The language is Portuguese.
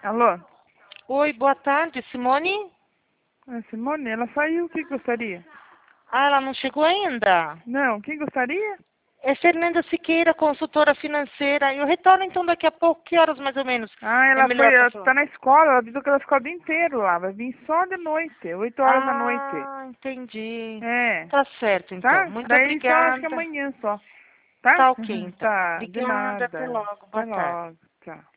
Alô? Oi, boa tarde, Simone? Simone, ela saiu. Quem gostaria? Ah, ela não chegou ainda? Não, quem gostaria? É Fernanda Siqueira, consultora financeira. Eu retorno então daqui a pouco, que horas mais ou menos? É Ela melhor pra falar. tá na escola, ela avisou que ela ficou o dia inteiro lá. Vai vir só de noite, 8 horas da noite. Ah, entendi. É, Tá certo então. tá? Muito Daí só acho que obrigada. amanhã só. Tá? Tá ok então. Tá, de Obrigada, até nada. logo. Até Boa tarde. logo. Tchau.